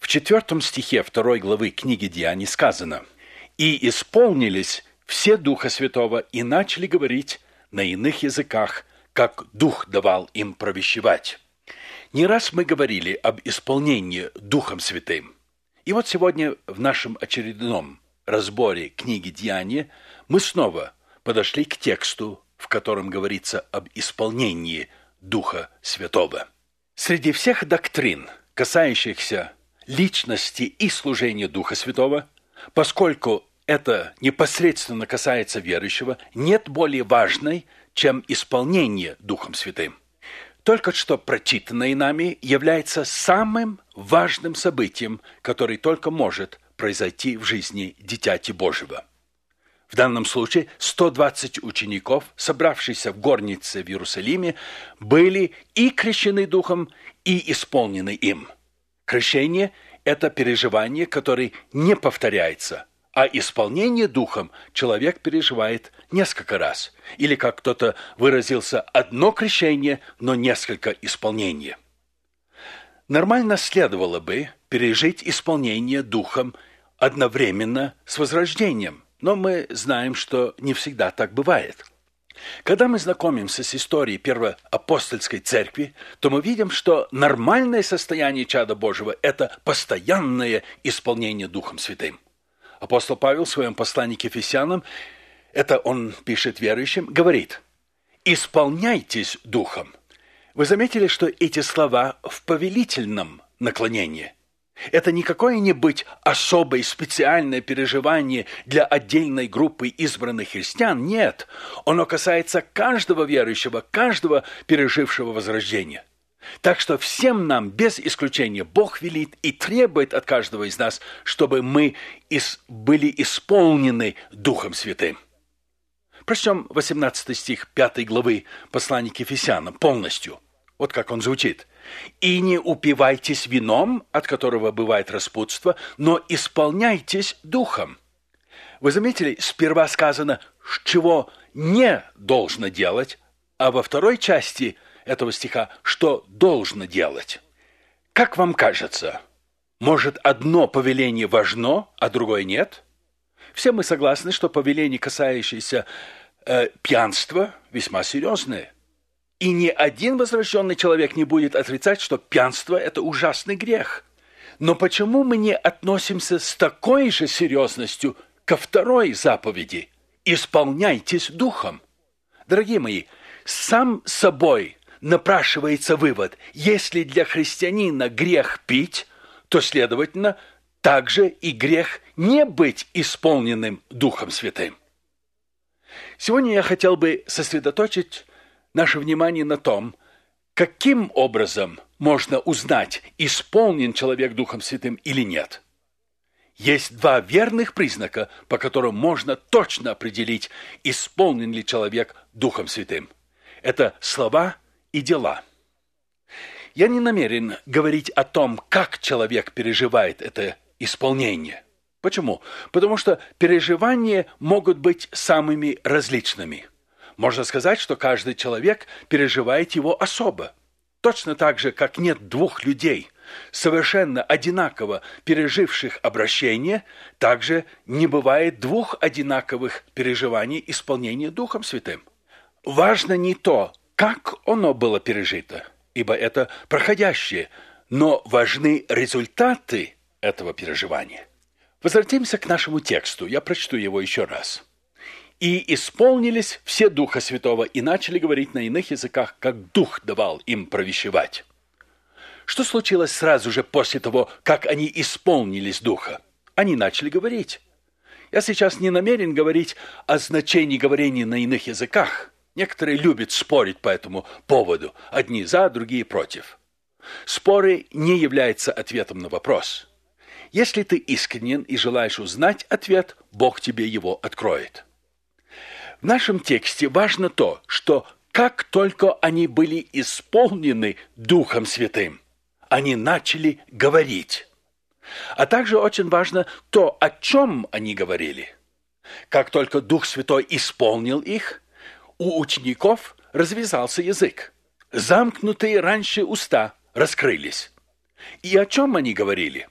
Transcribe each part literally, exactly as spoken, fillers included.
четвертом стихе второй главы книги Деяний сказано: «И исполнились все Духа Святого и начали говорить на иных языках, как Дух давал им провещевать». Не раз мы говорили об исполнении Духом Святым. И вот сегодня в нашем очередном разборе книги Деяния мы снова подошли к тексту, в котором говорится об исполнении Духа Святого. Среди всех доктрин, касающихся личности и служения Духа Святого, поскольку это непосредственно касается верующего, нет более важной, чем исполнение Духом Святым. Только что прочитанное нами является самым важным событием, которое только может произойти в жизни Дитяти Божьего. В данном случае сто двадцать учеников, собравшиеся в горнице в Иерусалиме, были и крещены Духом, и исполнены им. Крещение – это переживание, которое не повторяется, а исполнение Духом человек переживает несколько раз. Или, как кто-то выразился, одно крещение, но несколько исполнений. Нормально следовало бы пережить исполнение Духом одновременно с возрождением, но мы знаем, что не всегда так бывает. Когда мы знакомимся с историей Первоапостольской церкви, то мы видим, что нормальное состояние чада Божьего – это постоянное исполнение Духом Святым. Апостол Павел в своем послании к Ефесянам, это он пишет верующим, говорит: «Исполняйтесь Духом». Вы заметили, что эти слова в повелительном наклонении? Это не какое-нибудь особое специальное переживание для отдельной группы избранных христиан. Нет, оно касается каждого верующего, каждого пережившего возрождение. Так что всем нам, без исключения, Бог велит и требует от каждого из нас, чтобы мы были исполнены Духом Святым. Прочтем восемнадцатый стих пятой главы послания к Ефесянам полностью. Вот как он звучит. «И не упивайтесь вином, от которого бывает распутство, но исполняйтесь Духом». Вы заметили, сперва сказано, чего не должно делать, а во второй части этого стиха, что должно делать. Как вам кажется, может, одно повеление важно, а другое нет? Все мы согласны, что повеление, касающееся э, пьянства, весьма серьезное. И ни один возвращенный человек не будет отрицать, что пьянство – это ужасный грех. Но почему мы не относимся с такой же серьезностью ко второй заповеди – «Исполняйтесь Духом»? Дорогие мои, сам собой напрашивается вывод: если для христианина грех пить, то, следовательно, также и грех не быть исполненным Духом Святым. Сегодня я хотел бы сосредоточить наше внимание на том, каким образом можно узнать, исполнен человек Духом Святым или нет. Есть два верных признака, по которым можно точно определить, исполнен ли человек Духом Святым. Это слова и дела. Я не намерен говорить о том, как человек переживает это исполнение. Почему? Потому что переживания могут быть самыми различными. Можно сказать, что каждый человек переживает его особо. Точно так же, как нет двух людей, совершенно одинаково переживших обращение, также не бывает двух одинаковых переживаний исполнения Духом Святым. Важно не то, как оно было пережито, ибо это проходящее, но важны результаты этого переживания. Возвратимся к нашему тексту, я прочту его еще раз. «И исполнились все Духа Святого, и начали говорить на иных языках, как Дух давал им провещевать». Что случилось сразу же после того, как они исполнились Духа? Они начали говорить. Я сейчас не намерен говорить о значении говорения на иных языках. Некоторые любят спорить по этому поводу. Одни за, другие против. Споры не являются ответом на вопрос. Если ты искренен и желаешь узнать ответ, Бог тебе его откроет. В нашем тексте важно то, что как только они были исполнены Духом Святым, они начали говорить. А также очень важно то, о чем они говорили. Как только Дух Святой исполнил их, у учеников развязался язык. Замкнутые раньше уста раскрылись. И о чем они говорили?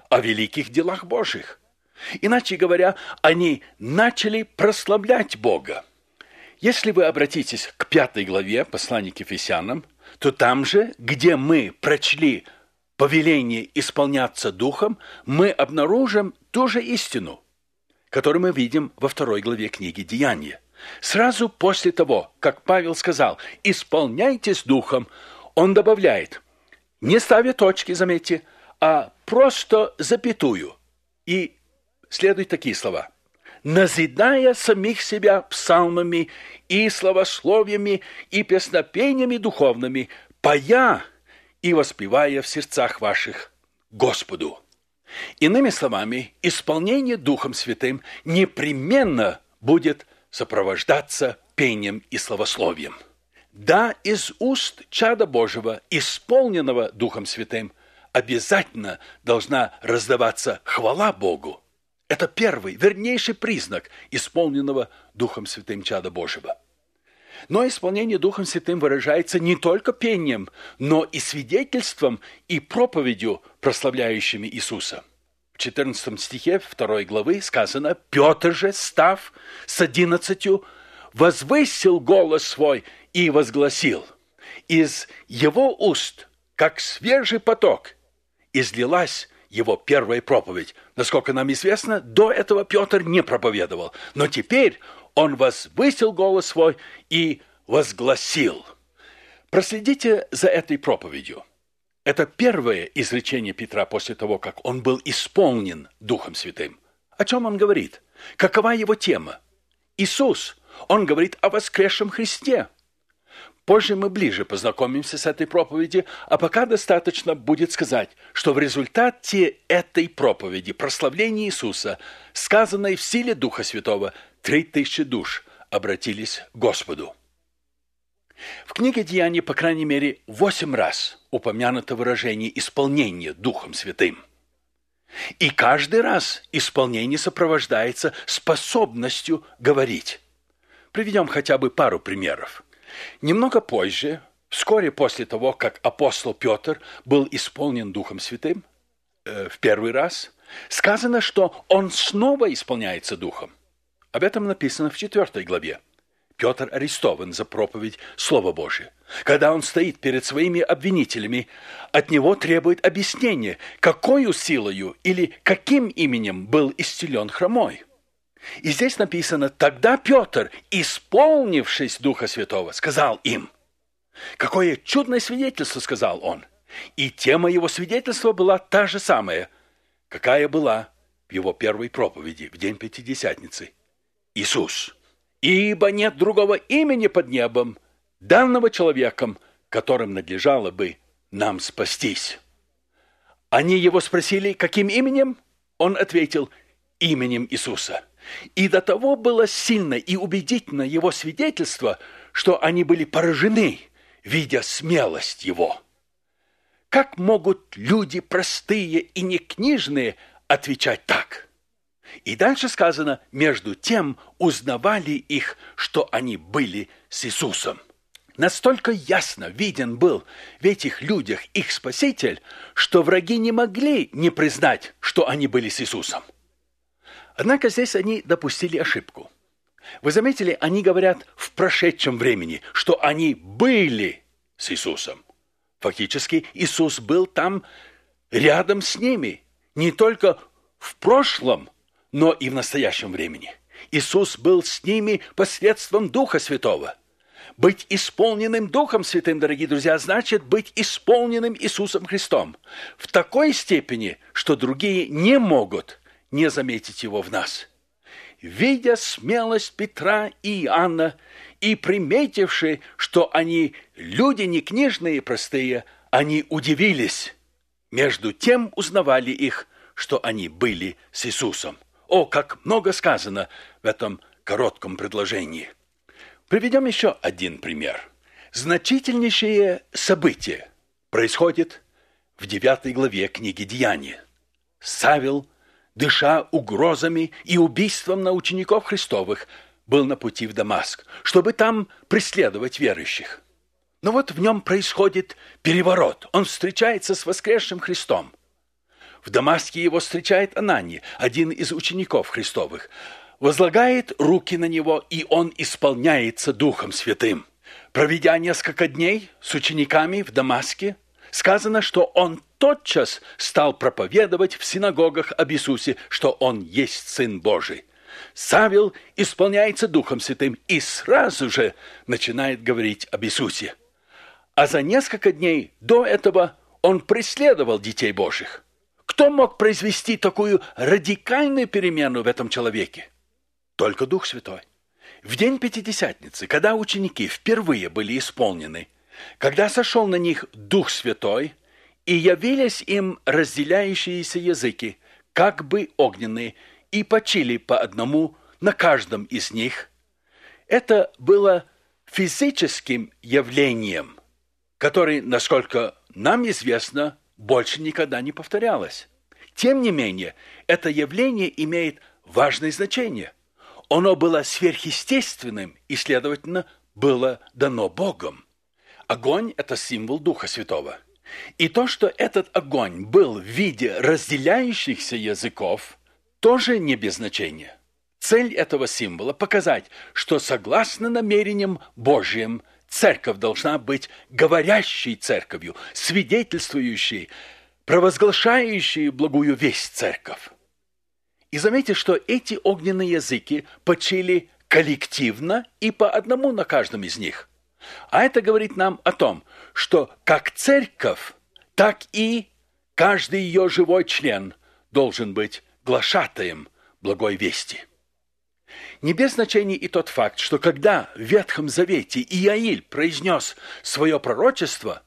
о великих делах Божьих. Иначе говоря, они начали прославлять Бога. Если вы обратитесь к пятой главе послания к Ефесянам, то там же, где мы прочли повеление исполняться Духом, мы обнаружим ту же истину, которую мы видим во второй главе книги «Деяния». Сразу после того, как Павел сказал «исполняйтесь Духом», он добавляет, не ставя точки, заметьте, а просто запятую. И следуют такие слова. «Назидая самих себя псалмами и словословиями и песнопениями духовными, поя и воспевая в сердцах ваших Господу». Иными словами, исполнение Духом Святым непременно будет сопровождаться пением и словословием. Да, из уст чада Божьего, исполненного Духом Святым, обязательно должна раздаваться хвала Богу. Это первый, вернейший признак исполненного Духом Святым чада Божьего. Но исполнение Духом Святым выражается не только пением, но и свидетельством и проповедью, прославляющими Иисуса. В четырнадцатом стихе второй главы сказано: «Петр же, став с одиннадцатью, возвысил голос свой и возгласил. Из его уст, как свежий поток, излилась его первая проповедь». Насколько нам известно, до этого Петр не проповедовал, но теперь он возвысил голос свой и возгласил. Проследите за этой проповедью. Это первое изречение Петра после того, как он был исполнен Духом Святым. О чем он говорит? Какова его тема? Иисус. Он говорит о воскресшем Христе. Позже мы ближе познакомимся с этой проповедью, а пока достаточно будет сказать, что в результате этой проповеди, прославления Иисуса, сказанной в силе Духа Святого, три тысячи душ обратились к Господу. В книге «Деяний», по крайней мере, восемь раз упомянуто выражение «исполнение Духом Святым». И каждый раз исполнение сопровождается способностью говорить. Приведем хотя бы пару примеров. Немного позже, вскоре после того, как апостол Петр был исполнен Духом Святым, э, в первый раз, сказано, что он снова исполняется Духом. Об этом написано в четвертой главе. Петр арестован за проповедь Слова Божия. Когда он стоит перед своими обвинителями, от него требует объяснения, какою силою или каким именем был исцелен хромой. И здесь написано: «Тогда Петр, исполнившись Духа Святого, сказал им». Какое чудное свидетельство, сказал он. И тема его свидетельства была та же самая, какая была в его первой проповеди в день Пятидесятницы. Иисус. «Ибо нет другого имени под небом, данного человеком, которым надлежало бы нам спастись». Они его спросили, каким именем? Он ответил: именем Иисуса. И до того было сильно и убедительно его свидетельство, что они были поражены, видя смелость его. Как могут люди простые и некнижные отвечать так? И дальше сказано: между тем узнавали их, что они были с Иисусом. Настолько ясно виден был в этих людях их Спаситель, что враги не могли не признать, что они были с Иисусом. Однако здесь они допустили ошибку. Вы заметили, они говорят в прошедшем времени, что они были с Иисусом. Фактически Иисус был там рядом с ними, не только в прошлом, но и в настоящем времени. Иисус был с ними посредством Духа Святого. Быть исполненным Духом Святым, дорогие друзья, значит быть исполненным Иисусом Христом в такой степени, что другие не могут не заметить его в нас. Видя смелость Петра и Иоанна и приметивши, что они люди не книжные и простые, они удивились. Между тем узнавали их, что они были с Иисусом. О, как много сказано в этом коротком предложении. Приведем еще один пример. Значительнейшее событие происходит в девятой главе книги «Деяния». Савел, дыша угрозами и убийством на учеников Христовых, был на пути в Дамаск, чтобы там преследовать верующих. Но вот в нем происходит переворот. Он встречается с воскресшим Христом. В Дамаске его встречает Анания, один из учеников Христовых, возлагает руки на него, и он исполняется Духом Святым. Проведя несколько дней с учениками в Дамаске, сказано, что он тотчас стал проповедовать в синагогах об Иисусе, что он есть Сын Божий. Савел исполняется Духом Святым и сразу же начинает говорить об Иисусе. А за несколько дней до этого он преследовал детей Божьих. Кто мог произвести такую радикальную перемену в этом человеке? Только Дух Святой. В день Пятидесятницы, когда ученики впервые были исполнены, когда сошел на них Дух Святой, и явились им разделяющиеся языки, как бы огненные, и почили по одному на каждом из них, это было физическим явлением, которое, насколько нам известно, больше никогда не повторялось. Тем не менее, это явление имеет важное значение. Оно было сверхъестественным и, следовательно, было дано Богом. Огонь – это символ Духа Святого. И то, что этот огонь был в виде разделяющихся языков, тоже не без значения. Цель этого символа – показать, что согласно намерениям Божьим, церковь должна быть говорящей церковью, свидетельствующей, провозглашающей благую весть церковь. И заметьте, что эти огненные языки почили коллективно и по одному на каждом из них. А это говорит нам о том, что как церковь, так и каждый ее живой член должен быть глашатаем благой вести. Не без значения и тот факт, что когда в Ветхом Завете Иаиль произнес свое пророчество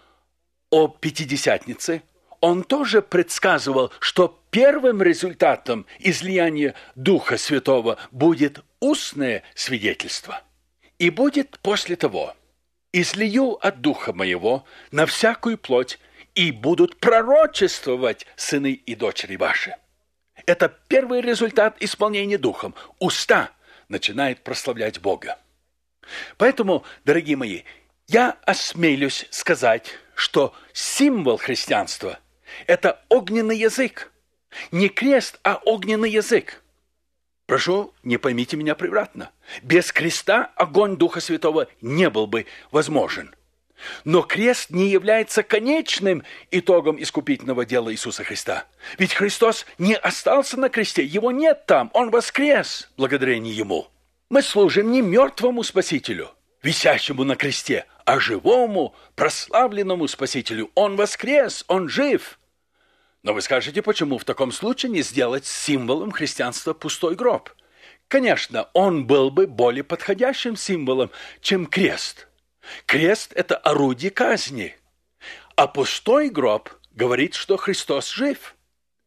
о Пятидесятнице, он тоже предсказывал, что первым результатом излияния Духа Святого будет устное свидетельство. И будет после того: «Излию от Духа Моего на всякую плоть, и будут пророчествовать сыны и дочери ваши». Это первый результат исполнения Духом. Уста начинают прославлять Бога. Поэтому, дорогие мои, я осмелюсь сказать, что символ христианства – это огненный язык. Не крест, а огненный язык. Прошу, не поймите меня превратно. Без креста огонь Духа Святого не был бы возможен. Но крест не является конечным итогом искупительного дела Иисуса Христа. Ведь Христос не остался на кресте, Его нет там, Он воскрес благодарение Ему. Мы служим не мертвому Спасителю, висящему на кресте, а живому, прославленному Спасителю. Он воскрес, Он жив. Но вы скажете, почему в таком случае не сделать символом христианства пустой гроб? Конечно, он был бы более подходящим символом, чем крест. Крест – это орудие казни, а пустой гроб говорит, что Христос жив.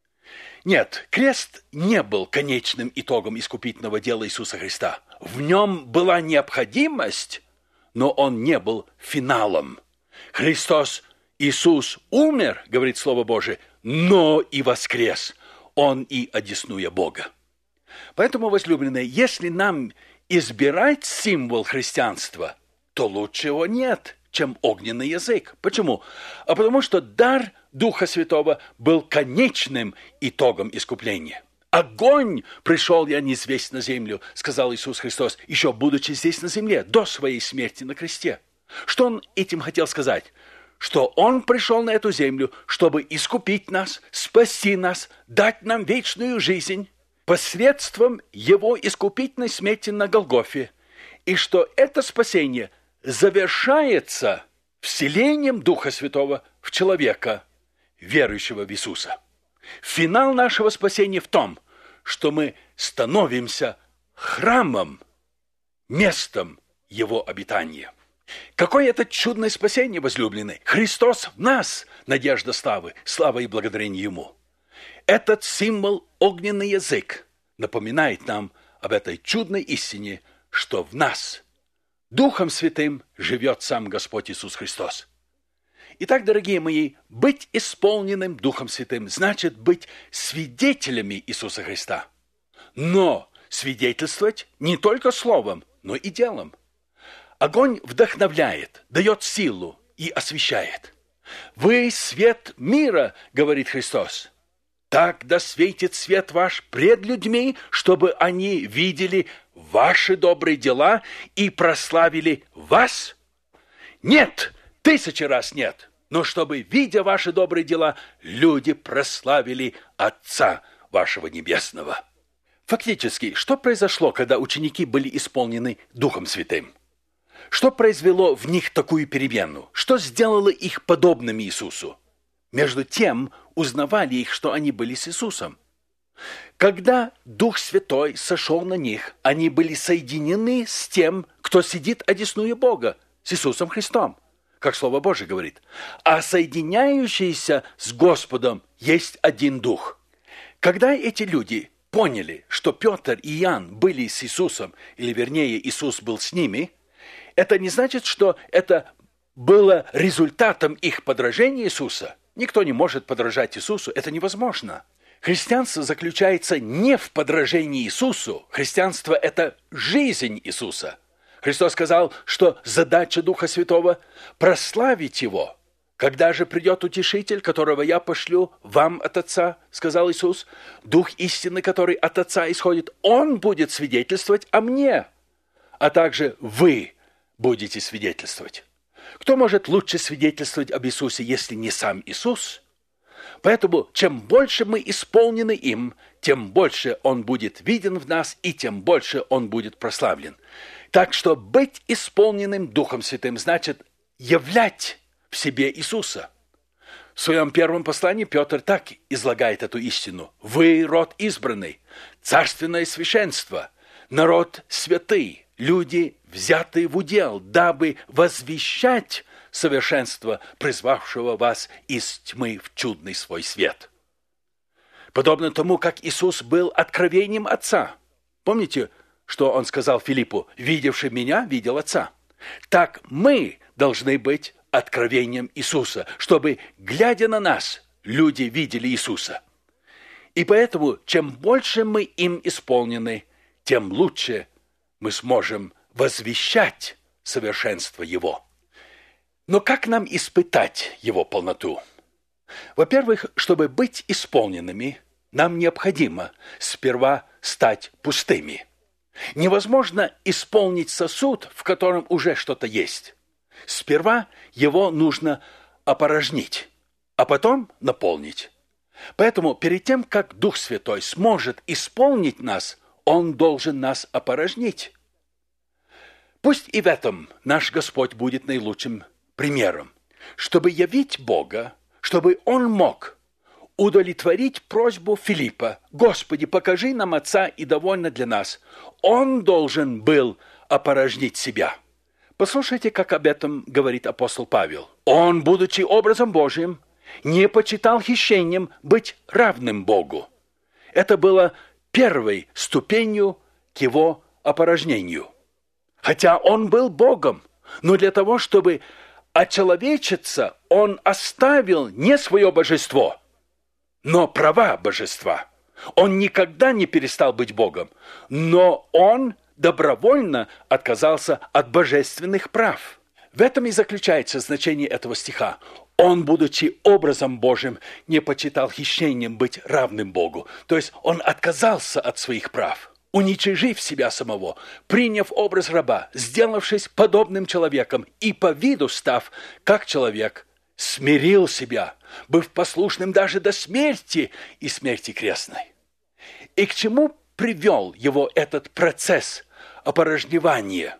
Нет, крест не был конечным итогом искупительного дела Иисуса Христа. В нем была необходимость, но он не был финалом. Христос, Иисус умер, говорит Слово Божие, но и воскрес. Он и одесную Бога. Поэтому, возлюбленные, если нам избирать символ христианства, то лучшего нет, чем огненный язык. Почему? А потому что дар Духа Святого был конечным итогом искупления. «Огонь пришел я низвесть на землю», сказал Иисус Христос, еще будучи здесь на земле, до своей смерти на кресте. Что Он этим хотел сказать? Что Он пришел на эту землю, чтобы искупить нас, спасти нас, дать нам вечную жизнь посредством Его искупительной смерти на Голгофе, и что это спасение завершается вселением Духа Святого в человека, верующего в Иисуса. Финал нашего спасения в том, что мы становимся храмом, местом Его обитания. Какое это чудное спасение, возлюбленные! Христос в нас, надежда славы, слава и благодарение Ему. Этот символ, огненный язык, напоминает нам об этой чудной истине, что в нас Духом Святым живет сам Господь Иисус Христос. Итак, дорогие мои, быть исполненным Духом Святым значит быть свидетелями Иисуса Христа. Но свидетельствовать не только словом, но и делом. Огонь вдохновляет, дает силу и освещает. «Вы свет мира», — говорит Христос. Так да светит свет ваш пред людьми, чтобы они видели ваши добрые дела и прославили вас? Нет, тысячи раз нет, но чтобы, видя ваши добрые дела, люди прославили Отца вашего Небесного. Фактически, что произошло, когда ученики были исполнены Духом Святым? Что произвело в них такую перемену? Что сделало их подобными Иисусу? Между тем, узнавали их, что они были с Иисусом. Когда Дух Святой сошел на них, они были соединены с тем, кто сидит одесную Бога, с Иисусом Христом, как Слово Божие говорит. А соединяющийся с Господом есть один Дух. Когда эти люди поняли, что Петр и Иоанн были с Иисусом, или вернее Иисус был с ними, это не значит, что это было результатом их подражения Иисуса. Никто не может подражать Иисусу, это невозможно. Христианство заключается не в подражении Иисусу. Христианство – это жизнь Иисуса. Христос сказал, что задача Духа Святого – прославить Его. «Когда же придет Утешитель, которого я пошлю вам от Отца, – сказал Иисус, – Дух истины, который от Отца исходит, Он будет свидетельствовать о мне, а также вы будете свидетельствовать». Кто может лучше свидетельствовать об Иисусе, если не сам Иисус? Поэтому, чем больше мы исполнены им, тем больше Он будет виден в нас, и тем больше Он будет прославлен. Так что быть исполненным Духом Святым значит являть в себе Иисуса. В своем первом послании Петр так излагает эту истину. «Вы род избранный, царственное священство, народ святый, люди, взятые в удел, дабы возвещать совершенство, призвавшего вас из тьмы в чудный свой свет». Подобно тому, как Иисус был откровением Отца. Помните, что Он сказал Филиппу? «Видевший меня, видел Отца». Так мы должны быть откровением Иисуса, чтобы, глядя на нас, люди видели Иисуса. И поэтому, чем больше мы им исполнены, тем лучше мы сможем возвещать совершенство Его. Но как нам испытать Его полноту? Во-первых, чтобы быть исполненными, нам необходимо сперва стать пустыми. Невозможно исполнить сосуд, в котором уже что-то есть. Сперва его нужно опорожнить, а потом наполнить. Поэтому перед тем, как Дух Святой сможет исполнить нас, Он должен нас опорожнить. Пусть и в этом наш Господь будет наилучшим примером, чтобы явить Бога, чтобы Он мог удовлетворить просьбу Филиппа: «Господи, покажи нам Отца, и довольно для нас». Он должен был опорожнить себя. Послушайте, как об этом говорит апостол Павел. «Он, будучи образом Божьим, не почитал хищением быть равным Богу». Это было первой ступенью к Его опорожнению. Хотя Он был Богом, но для того, чтобы очеловечиться, Он оставил не свое божество, но права божества. Он никогда не перестал быть Богом, но Он добровольно отказался от божественных прав. В этом и заключается значение этого стиха. Он, будучи образом Божьим, не почитал хищением быть равным Богу. То есть он отказался от своих прав, уничижив себя самого, приняв образ раба, сделавшись подобным человеком и по виду став как человек, смирил себя, быв послушным даже до смерти и смерти крестной. И к чему привел его этот процесс опорожневания?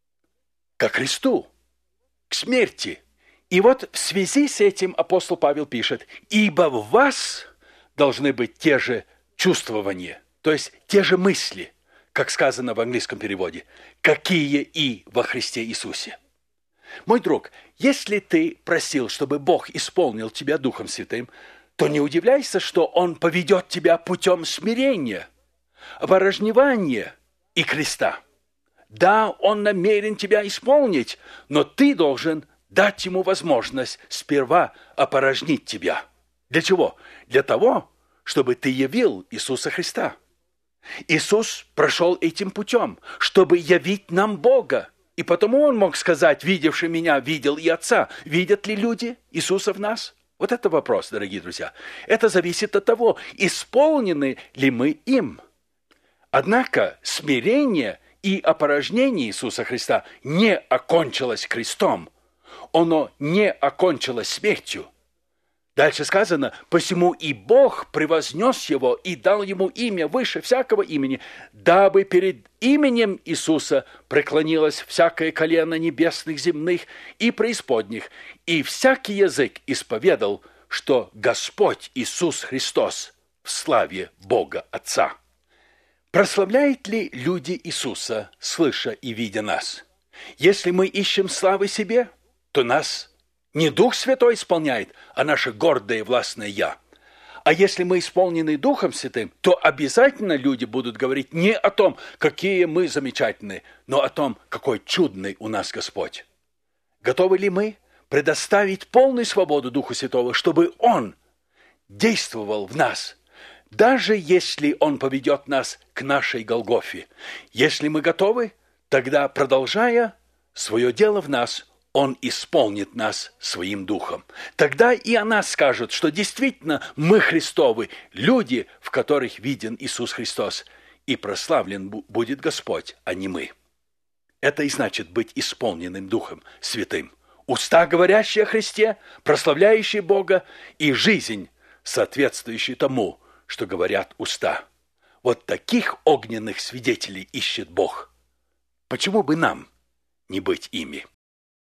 Ко Христу, к смерти. И вот в связи с этим апостол Павел пишет: «Ибо в вас должны быть те же чувствования», то есть те же мысли, как сказано в английском переводе, «какие и во Христе Иисусе». Мой друг, если ты просил, чтобы Бог исполнил тебя Духом Святым, то не удивляйся, что Он поведет тебя путем смирения, опорожневания и креста. Да, Он намерен тебя исполнить, но ты должен дать Ему возможность сперва опорожнить тебя. Для чего? Для того, чтобы ты явил Иисуса Христа. Иисус прошел этим путем, чтобы явить нам Бога. И потому Он мог сказать: «Видевший меня, видел и Отца». Видят ли люди Иисуса в нас? Вот это вопрос, дорогие друзья. Это зависит от того, исполнены ли мы им. Однако смирение и опорожнение Иисуса Христа не окончилось крестом. Оно не окончилось смертью. Дальше сказано: «Посему и Бог превознес его и дал ему имя выше всякого имени, дабы перед именем Иисуса преклонилось всякое колено небесных, земных и преисподних, и всякий язык исповедал, что Господь Иисус Христос в славе Бога Отца». Прославляют ли люди Иисуса, слыша и видя нас? Если мы ищем славы себе, то нас не Дух Святой исполняет, а наше гордое и властное «я». А если мы исполнены Духом Святым, то обязательно люди будут говорить не о том, какие мы замечательные, но о том, какой чудный у нас Господь. Готовы ли мы предоставить полную свободу Духу Святого, чтобы Он действовал в нас, даже если Он поведет нас к нашей Голгофе? Если мы готовы, тогда, продолжая свое дело в нас, Он исполнит нас своим Духом. Тогда и о нас скажут, что действительно мы Христовы, люди, в которых виден Иисус Христос, и прославлен будет Господь, а не мы. Это и значит быть исполненным Духом Святым. Уста, говорящие о Христе, прославляющие Бога, и жизнь, соответствующая тому, что говорят уста. Вот таких огненных свидетелей ищет Бог. Почему бы нам не быть ими?